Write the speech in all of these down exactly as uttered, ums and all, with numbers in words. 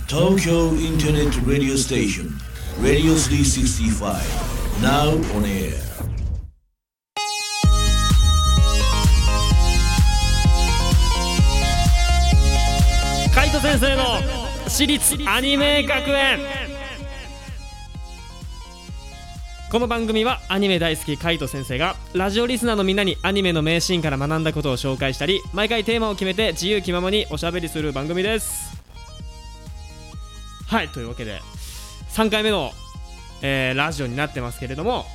Tokyo Internet Radio Station Radio スリーシックスティーファイブ Now on air。 海斗先生の私立アニメ学園。この番組はアニメ大好き海斗先生がラジオリスナーのみんなにアニメの名シーンから学んだことを紹介したり、毎回テーマを決めて自由気ままにおしゃべりする番組です。はい、というわけでさんかいめの、えー、ラジオになってますけれども、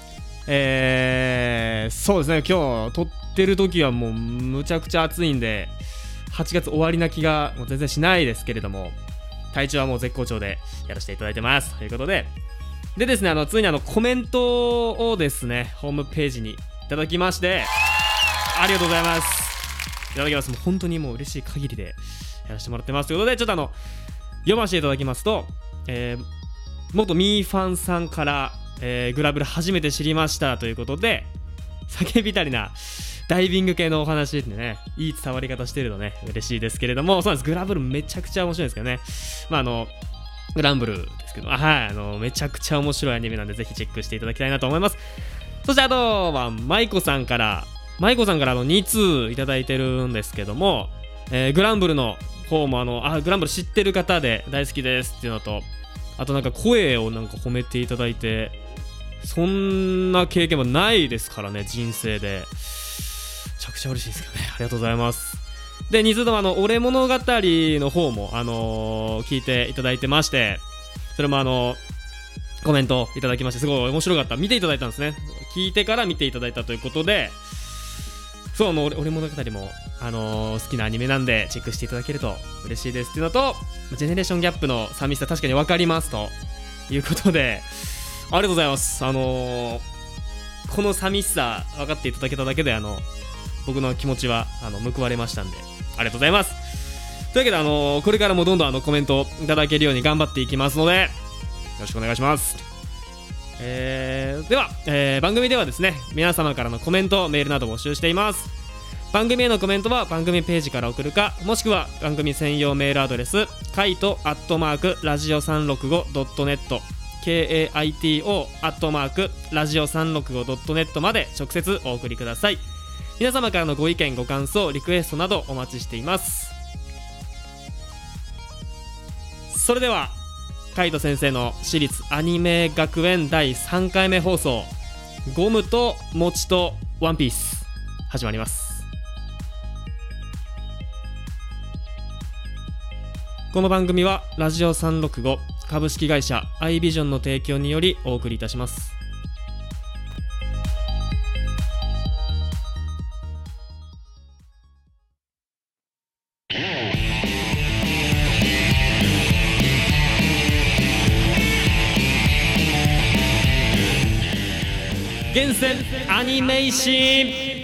えー、そうですね、今日撮ってる時はもうむちゃくちゃ暑いんではちがつ終わりな気がもう全然しないですけれども、体調はもう絶好調でやらせていただいてますということで、でですね、あのついにあのコメントをですねホームページにいただきまして、ありがとうございます。いただきます。もう本当にもう嬉しい限りでやらせてもらってますということで、ちょっとあの読ませていただきますと、えー、元ミーファンさんから、えー、グラブル初めて知りましたということで、叫びたりなダイビング系のお話ですね。いい伝わり方してるのね嬉しいですけれども、そうなんです、グラブルめちゃくちゃ面白いですけどね。まああのグランブルですけど、はい、あのめちゃくちゃ面白いアニメなんでぜひチェックしていただきたいなと思います。そしてあとはマイコさんからマイコさんからあのに通いただいてるんですけども、えー、グランブルの方もあのあグランブル知ってる方で大好きですっていうのと、あとなんか声をなんか褒めていただいて、そんな経験もないですからね人生で。めちゃくちゃ嬉しいですけどね、ありがとうございます。でに通ともあの俺物語の方もあのー、聞いていただいてまして、それもあのー、コメントいただきまして、すごい面白かった、見ていただいたんですね。聞いてから見ていただいたということで、そうあの俺俺物語もあのー、好きなアニメなんでチェックしていただけると嬉しいですっていうのと、ジェネレーションギャップの寂しさ確かに分かりますということで、ありがとうございます。あのー、この寂しさ分かっていただけただけであの僕の気持ちはあの報われましたんで、ありがとうございます。というわけで、あのー、これからもどんどんあのコメントいただけるように頑張っていきますのでよろしくお願いします。えー、では、えー、番組ではですね皆様からのコメントメールなど募集しています。番組へのコメントは番組ページから送るか、もしくは番組専用メールアドレスカイトアットマークラジオさんろくごドットネット ケーエーアイティーオー アットマークラジオさんろくごドットネットまで直接お送りください。皆様からのご意見ご感想リクエストなどお待ちしています。それではカイト先生の私立アニメ学園だいさんかいめ放送、ゴムと餅とワンピース始まります。この番組はラジオさんろくご株式会社アイビジョンの提供によりお送りいたします。厳選アニメーシーン。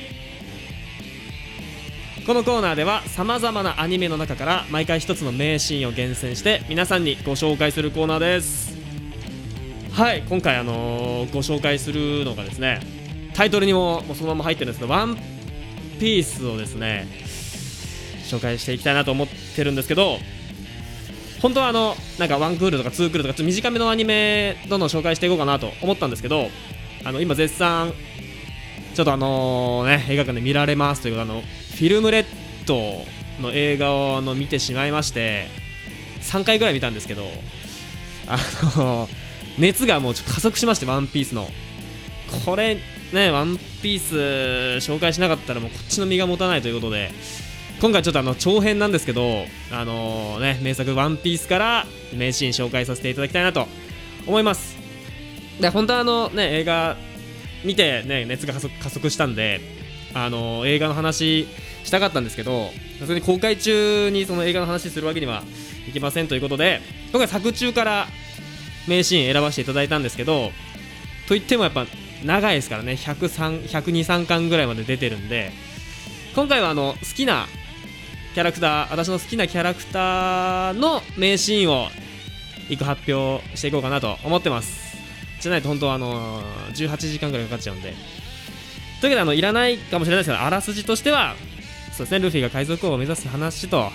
このコーナーではさまざまなアニメの中から毎回一つの名シーンを厳選して皆さんにご紹介するコーナーです。はい、今回あのー、ご紹介するのがですね、タイトルにも、もうそのまま入ってるんですけど、ワンピースをですね紹介していきたいなと思ってるんですけど、本当はあのなんかワンクールとかツークールとかちょっと短めのアニメどんどん紹介していこうかなと思ったんですけど、あの今絶賛ちょっとあのね映画館で見られますというあのフィルムレッドの映画をあの見てしまいまして、さんかいぐらい見たんですけど、あの熱がもうちょっと加速しまして、ワンピースのこれねワンピース紹介しなかったらもうこっちの身が持たないということで、今回ちょっとあの長編なんですけど、あのね名作ワンピースから名シーン紹介させていただきたいなと思います。で本当はあのね映画見てね熱が加速、加速したんで、あの映画の話したかったんですけど、さすがに公開中にその映画の話するわけにはいきませんということで、今回作中から名シーン選ばせていただいたんですけど、といってもやっぱ長いですからね、ひゃくさん、ひゃくに、さんかんぐらいまで出てるんで、今回はあの好きなキャラクター、私の好きなキャラクターの名シーンをいっこ発表していこうかなと思ってます。じゃないと本当はあのじゅうはちじかんぐらいかかっちゃうんで、というわけであのいらないかもしれないですけど、あらすじとしてはそうですね、ルフィが海賊王を目指す話と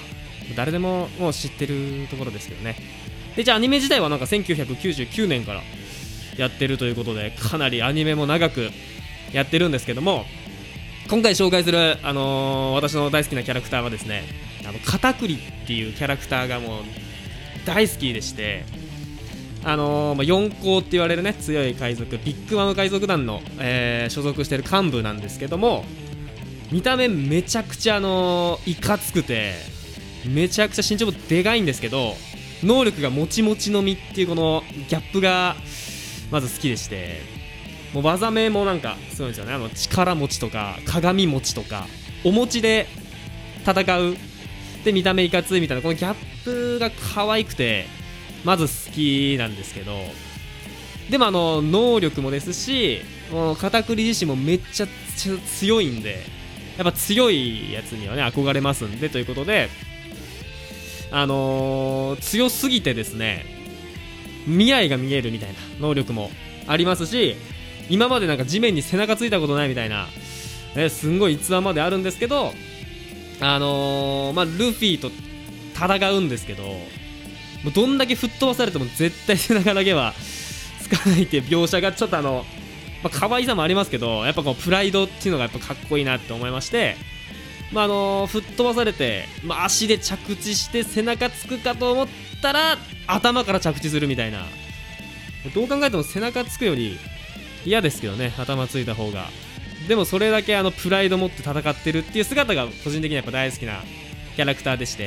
誰でももう知ってるところですけどね。でじゃあアニメ自体はなんかせんきゅうひゃくきゅうじゅうきゅうねんからやってるということで、かなりアニメも長くやってるんですけども、今回紹介する、あのー、私の大好きなキャラクターはですね、あのカタクリっていうキャラクターがもう大好きでして、あのーまあ、四皇って言われるね強い海賊、ビッグマム海賊団の、えー、所属している幹部なんですけども、見た目めちゃくちゃ、あのー、いかつくてめちゃくちゃ身長もでかいんですけど、能力がもちもちの実っていうこのギャップがまず好きでして、もう技名もなんかすごいんですよね。あの力持ちとか鏡持ちとかお餅で戦うで、見た目いかついみたいなこのギャップが可愛くてまず好きなんですけど、でもあの能力もですし、もう片栗自身もめっちゃ強いんで、やっぱ強いやつにはね憧れますんで、ということで、あのー、強すぎてですね、未来が見えるみたいな能力もありますし、今までなんか地面に背中ついたことないみたいな、ね、すんごい逸話まであるんですけど、あのー、まあルフィと戦うんですけど、もうどんだけ吹っ飛ばされても絶対背中だけはつかないっていう描写がちょっとあの、まあ、可愛さもありますけど、やっぱこうプライドっていうのがやっぱかっこいいなって思いまして、まああのー、吹っ飛ばされて、まあ、足で着地して背中つくかと思ったら頭から着地するみたいな、どう考えても背中つくより嫌ですけどね、頭ついた方が。でもそれだけあのプライド持って戦ってるっていう姿が個人的にやっぱ大好きなキャラクターでして、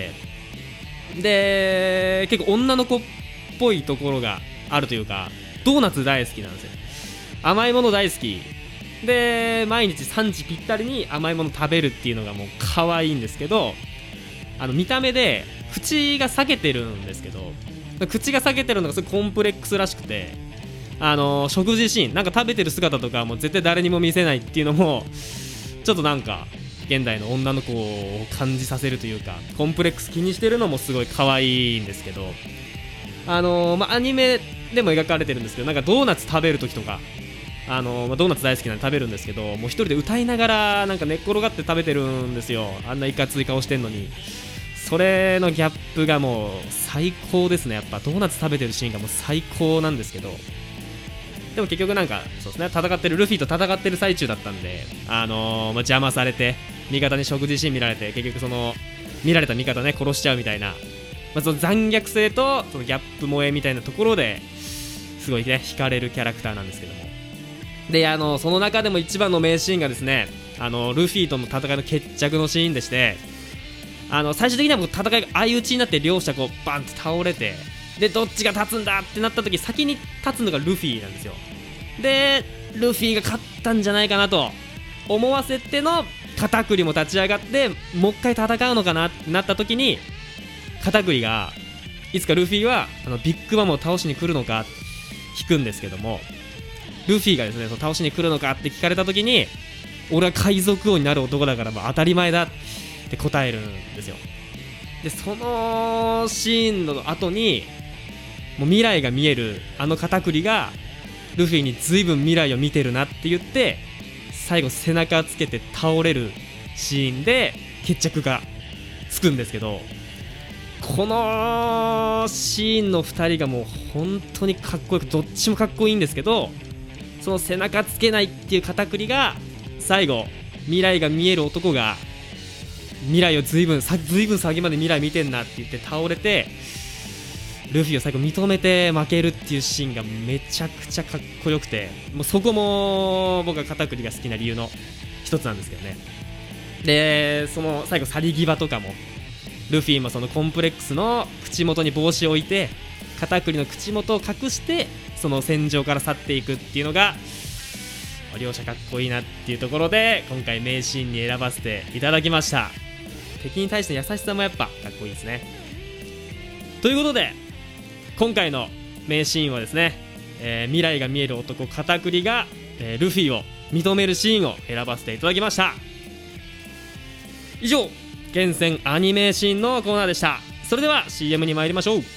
で結構女の子っぽいところがあるというか、ドーナツ大好きなんですよ。甘いもの大好きで、毎日さんじぴったりに甘いもの食べるっていうのがもう可愛いんですけど、あの見た目で口が裂けてるんですけど、口が裂けてるのがすごいコンプレックスらしくて、あのー、食事シーンなんか食べてる姿とかもう絶対誰にも見せないっていうのもちょっとなんか現代の女の子を感じさせるというか、コンプレックス気にしてるのもすごい可愛いんですけど、あのーまあ、アニメでも描かれてるんですけど、なんかドーナツ食べる時とか、あのーまあ、ドーナツ大好きなんで食べるんですけど、もう一人で歌いながらなんか寝っ転がって食べてるんですよ。あんないかつい顔してんのに。それのギャップがもう最高ですね。やっぱドーナツ食べてるシーンがもう最高なんですけど、でも結局なんかそうですね、戦ってるルフィと戦ってる最中だったんで、あのーまあ、邪魔されて味方に食事シーン見られて、結局その見られた味方ね殺しちゃうみたいな、まあ、その残虐性とそのギャップ萌えみたいなところですごいね惹かれるキャラクターなんですけども、であのその中でも一番の名シーンがですね、あのルフィとの戦いの決着のシーンでして、あの最終的にはもう戦いが相打ちになって両者こうバンって倒れて、でどっちが立つんだってなった時先に立つのがルフィなんですよ。でルフィが勝ったんじゃないかなと思わせてのカタクリも立ち上がってもう一回戦うのかなってなった時に、カタクリがいつかルフィはあのビッグマムを倒しに来るのか聞くんですけども、ルフィがですねその倒しに来るのかって聞かれた時に、俺は海賊王になる男だからまあ当たり前だって答えるんですよ。でそのシーンの後にもう未来が見えるあのカタクリがルフィに随分未来を見てるなって言って最後背中つけて倒れるシーンで決着がつくんですけど、このシーンのふたりがもう本当にかっこよく、どっちもかっこいいんですけど、その背中つけないっていうカタクリが最後未来が見える男が未来を随分さ随分先まで未来見てんなって言って倒れて、ルフィを最後認めて負けるっていうシーンがめちゃくちゃかっこよくて、もうそこも僕はカタクリが好きな理由の一つなんですけどね。でその最後去り際とかもルフィもそのコンプレックスの口元に帽子を置いてカタクリの口元を隠してその戦場から去っていくっていうのが両者かっこいいなっていうところで今回名シーンに選ばせていただきました。敵に対して優しさもやっぱかっこいいですね。ということで今回の名シーンはですね、えー、未来が見える男カタクリが、えー、ルフィを認めるシーンを選ばせていただきました。以上厳選アニメシーンのコーナーでした。それでは シーエム に参りましょう。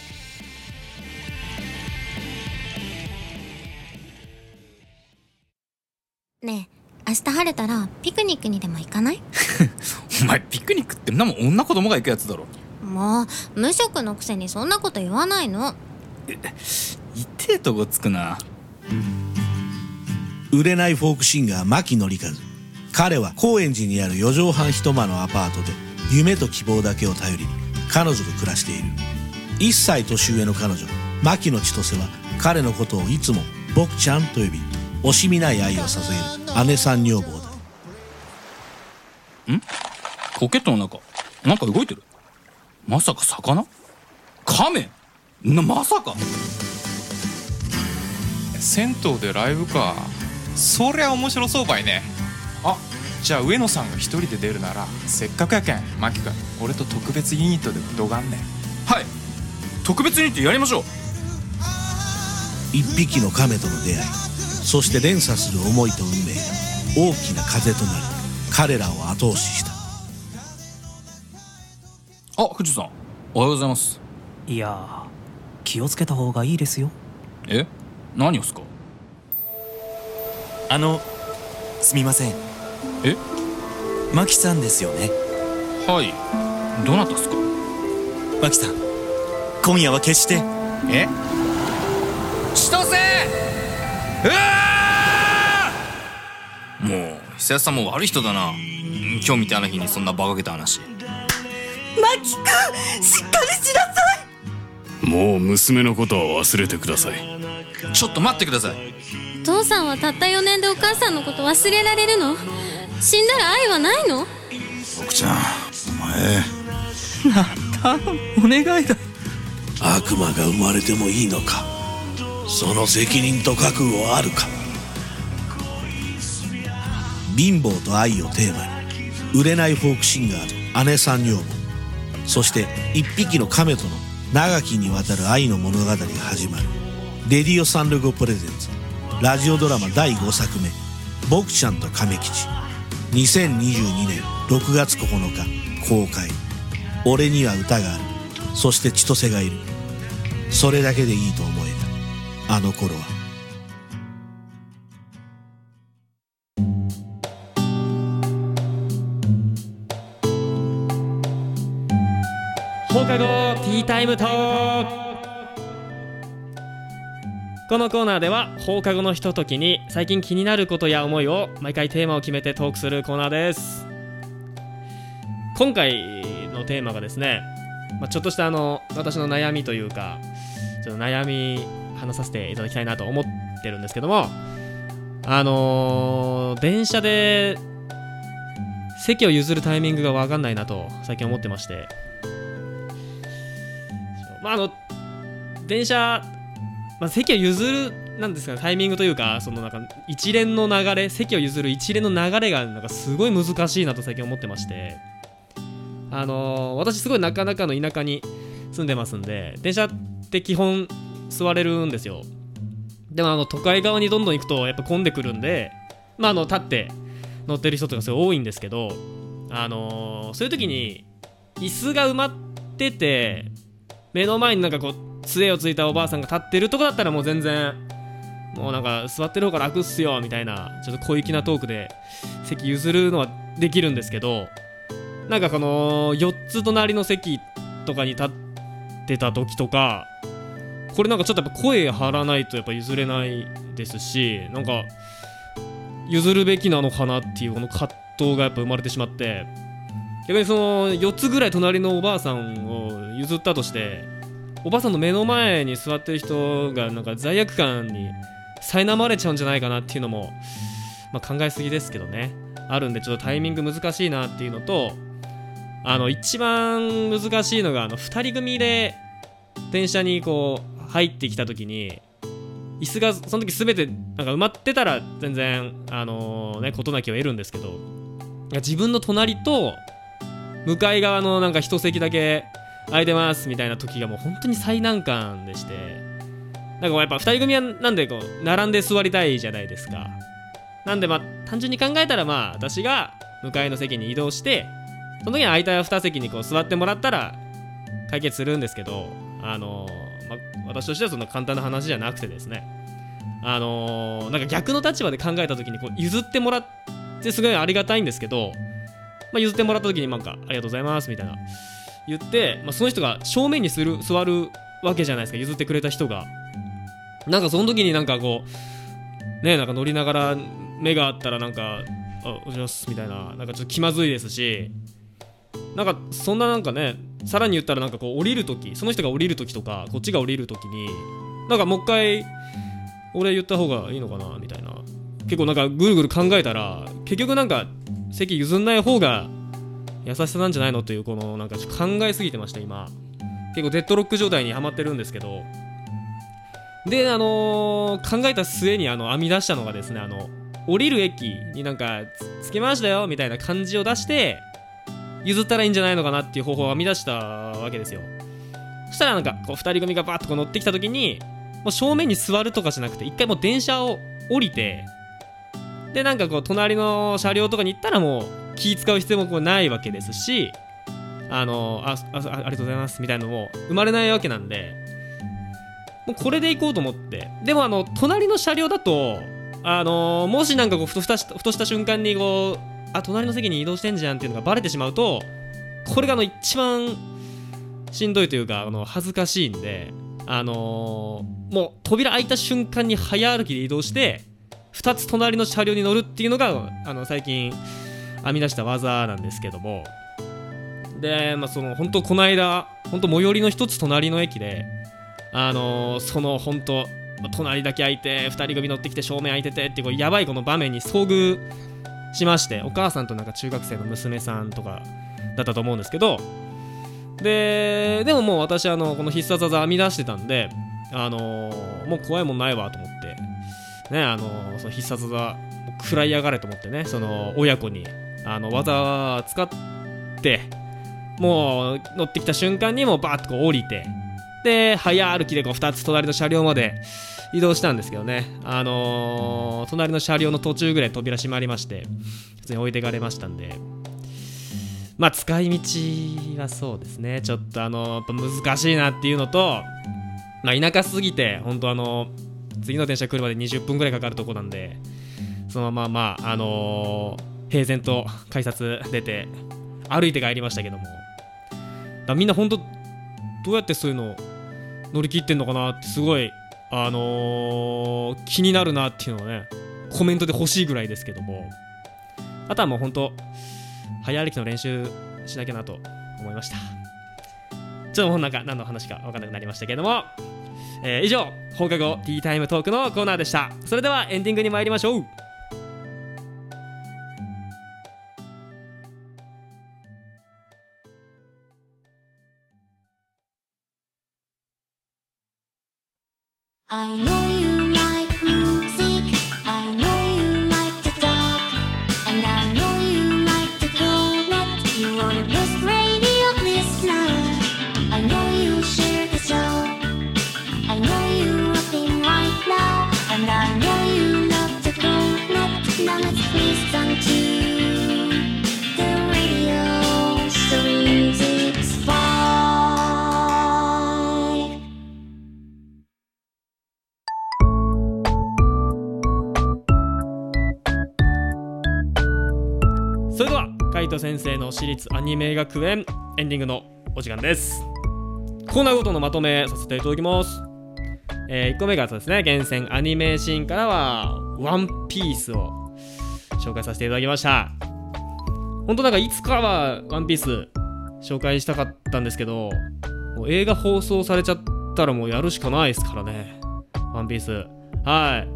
ねえ、明日晴れたらピクニックにでも行かない？ お前ピクニックってんなもん女子供が行くやつだろ。 ももう無職のくせにそんなこと言わないの。 痛えとこつくな。 売れないフォークシンガー牧典和。彼は高円寺にあるよ畳半一間のアパートで夢と希望だけを頼りに彼女と暮らしている。いっさい年上の彼女牧野千歳は彼のことをいつも僕ちゃんと呼び、惜しみない愛を捧げる姉さん女房だ。 ん？ポケットの中なんか動いてる。まさか魚？カメ？な、まさか。 銭湯でライブか。そりゃ面白そうばいね。あ、じゃあ上野さんが一人で出るならせっかくやけんマキ君、俺と特別ユニットでもどがんねん。 はい、特別ユニットやりましょう。 一匹の亀との出会い、そして連鎖する思いと運命が大きな風となり彼らを後押しした。 あ、藤さんおはようございます。 いやー、気をつけた方がいいですよ。 え、何をすか。 あの、すみません。 え、 マキさんですよね。 はい、どなたっすか。 マキさん、今夜は決して。 え、千歳。うわー、もう久安さんも悪い人だな。今日みたいな日にそんな馬鹿げた話。 マキ君、しっかりしなさい。 もう娘のことは忘れてください。 ちょっと待ってください。 父さんはたったよねんでお母さんのこと忘れられるの？死んだら愛はないの？ 僕ちゃん、お前頼む、お願いだ。 悪魔が生まれてもいいのか。その責任と覚悟はあるか。貧乏と愛をテーマに売れないフォークシンガーと姉さん女房、そして一匹の亀との長きにわたる愛の物語が始まる。レディオサンルゴプレゼンツラジオドラマだいごさくめ、僕ちゃんと亀吉。にせんにじゅうにねんろくがつここのか公開。俺には歌がある、そして千歳がいる。それだけでいいと思えたあの頃は。 放課後ティータイムトーク。このコーナーでは放課後のひとときに最近気になることや思いを毎回テーマを決めてトークするコーナーです。今回のテーマがですね、まあ、ちょっとしたあの私の悩みというか、ちょっと悩み話させていただきたいなと思ってるんですけども、あのー、電車で席を譲るタイミングが分かんないなと最近思ってまして、まああの電車、まあ、席を譲るなんですか、タイミングというか、そのなんか一連の流れ、席を譲る一連の流れがなんかすごい難しいなと最近思ってまして、あのー、私すごいなかなかの田舎に住んでますんで、電車って基本座れるんですよ。でもあの都会側にどんどん行くとやっぱ混んでくるんで、まああの立って乗ってる人とかすごい多いんですけど、あのー、そういう時に椅子が埋まってて目の前になんかこう杖をついたおばあさんが立ってるとこだったらもう全然もうなんか座ってる方が楽っすよみたいなちょっと小粋なトークで席譲るのはできるんですけど、なんかこのよっつ隣の席とかに立ってた時とか、これなんかちょっとやっぱ声張らないとやっぱ譲れないですし、なんか譲るべきなのかなっていうこの葛藤がやっぱ生まれてしまって、逆にそのよっつぐらい隣のおばあさんを譲ったとして、おばあさんの目の前に座ってる人がなんか罪悪感に苛まれちゃうんじゃないかなっていうのも、まあ、考えすぎですけどね、あるんで、ちょっとタイミング難しいなっていうのと、あの一番難しいのがあのふたり組で電車にこう入ってきた時に椅子がその時全てなんか埋まってたら全然あのね事なきを得るんですけど、自分の隣と向かい側のなんか一席だけ空いてますみたいな時がもう本当に最難関でして、なんかやっぱふたり組はなんでこう並んで座りたいじゃないですか。なんでまあ単純に考えたら、まあ私が向かいの席に移動してその時に空いたに席にこう座ってもらったら解決するんですけど、あのーまあ、私としてはそんな簡単な話じゃなくてですね、あのー、なんか逆の立場で考えた時にこう譲ってもらってすごいありがたいんですけど、まあ、譲ってもらった時になんかありがとうございますみたいな言って、まあ、その人が正面にする座るわけじゃないですか、譲ってくれた人が。なんかその時になんかこうね、なんか乗りながら目があったらなんかあおはようございますみたいな、なんかちょっと気まずいですし、なんかそんななんかね、さらに言ったらなんかこう降りる時、その人が降りる時とかこっちが降りる時になんかもう一回俺言った方がいいのかなみたいな、結構なんかぐるぐる考えたら結局なんか席譲んない方が優しさなんじゃないのという、このなんかちょっと考えすぎてました今。結構デッドロック状態にはまってるんですけど、であのー、考えた末にあの編み出したのがですね、あの降りる駅になんかつけましたよみたいな感じを出して譲ったらいいんじゃないのかなっていう方法を編み出したわけですよ。そしたらなんかこうふたり組がバーッとこう乗ってきた時に、もう正面に座るとかじゃなくて一回もう電車を降りて、でなんかこう隣の車両とかに行ったらもう気使う必要もこうないわけですし、あのー、あああありがとうございますみたいなのも生まれないわけなんで、もうこれで行こうと思って。でもあの隣の車両だとあのー、もしなんかこうふとしたふとした瞬間にこうあ隣の席に移動してんじゃんっていうのがバレてしまうと、これがあの一番しんどいというかあの恥ずかしいんで、あのー、もう扉開いた瞬間に早歩きで移動してふたつ隣の車両に乗るっていうのがあの最近編み出した技なんですけども、でまあその本当この間本当最寄りの一つ隣の駅であのー、その本当隣だけ空いてふたり組乗ってきて正面空いててっていうこうやばいこの場面に遭遇しまして、お母さんとなんか中学生の娘さんとかだったと思うんですけど、ででももう私あのこの必殺技編み出してたんで、あのー、もう怖いもんないわと思ってね、あのー、その必殺技食らいやがれと思ってね、その親子にあの技使ってもう乗ってきた瞬間にもうバーッとこう降りて、で早歩きでこうふたつ隣の車両まで移動したんですけどね、あのー、隣の車両の途中ぐらい扉閉まりまして普通に置いてかれましたんで、まあ使い道はそうですね、ちょっとあのー、やっぱ難しいなっていうのと、まあ田舎すぎて本当あのー、次の電車来るまでにじゅっぷんぐらいかかるとこなんで、そのまままああのー、平然と改札出て歩いて帰りましたけども、だみんな本当どうやってそういうの乗り切ってんのかなってすごいあのー、気になるなっていうのをねコメントで欲しいぐらいですけども、あとはもう本当早歩きの練習しなきゃなと思いました。ちょっともうなんか何の話か分かんなくなりましたけども、えー、以上放課後ティータイムトークのコーナーでした。それではエンディングに参りましょう。 I know you like music, I know you like to talk, and I know you like to go net. You are the best radio listener. I know you share the show. I know you rapping right now, and I know you love to go net. Now let's listen to the radio, so music's fine. それでは海斗先生の私立アニメ学園エンディングのお時間です。コーナーごとのまとめさせていただきます。えー、いっこめがですね、厳選アニメシーンからはワンピースを紹介させていただきました。本当なんかいつかはワンピース紹介したかったんですけど、もう映画放送されちゃったらもうやるしかないですからね、ワンピース。はい。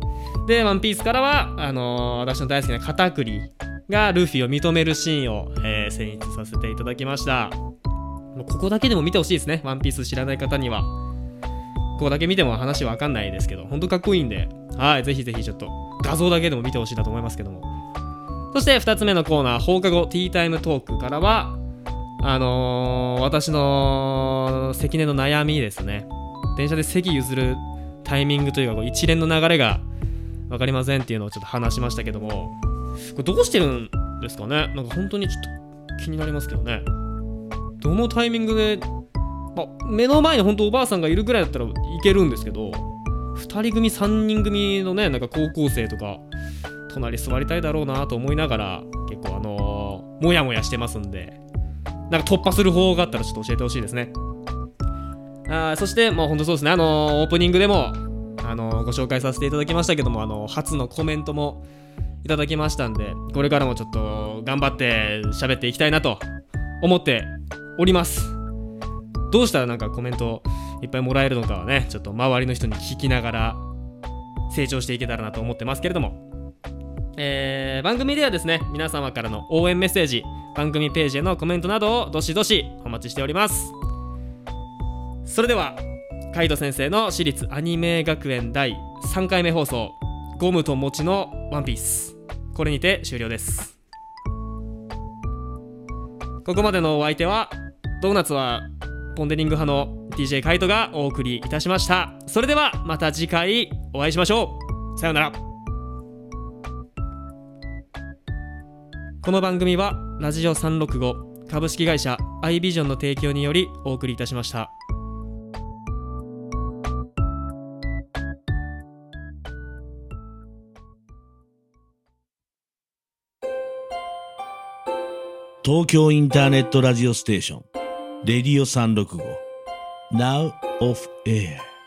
でワンピースからはあのー、私の大好きなカタクリがルフィを認めるシーンを、えー、選出させていただきました。もうここだけでも見てほしいですね、ワンピース知らない方には。ここだけ見ても話わかんないですけど、ほんとかっこいいんで、はい、ぜひぜひちょっと画像だけでも見てほしいなと思いますけども。そしてふたつめのコーナー、放課後ティータイムトークからはあのー、私の関根の悩みですね。電車で席譲るタイミングというかこう一連の流れが分かりませんっていうのをちょっと話しましたけども、これどうしてるんですかね。なんか本当にちょっと気になりますけどね。どのタイミングで、まあ、目の前に本当おばあさんがいるぐらいだったらいけるんですけど、ふたり組さんにん組のね、なんか高校生とか隣座りたいだろうなと思いながら結構あのー、もやもやしてますんで、 なんか突破する方法があったらちょっと教えてほしいですね。あそしてもう本当そうですね、あのー、オープニングでも、あのー、ご紹介させていただきましたけども、あのー、初のコメントもいただきましたんで、これからもちょっと頑張って喋っていきたいなと思っております。どうしたらなんかコメントいっぱいもらえるのかはね、ちょっと周りの人に聞きながら成長していけたらなと思ってますけれども、えー、番組ではですね、皆様からの応援メッセージ、番組ページへのコメントなどをどしどしお待ちしております。それではカイト先生の私立アニメ学園だいさんかいめ放送、ゴムと餅のワンピース、これにて終了です。ここまでのお相手はドーナツはポンデリング派の ディージェー カイトがお送りいたしました。それではまた次回お会いしましょう。さようなら。この番組はラジオさんろくご株式会社アイビジョンの提供によりお送りいたしました。 東京インターネットラジオステーションレディオさんろくご Now off air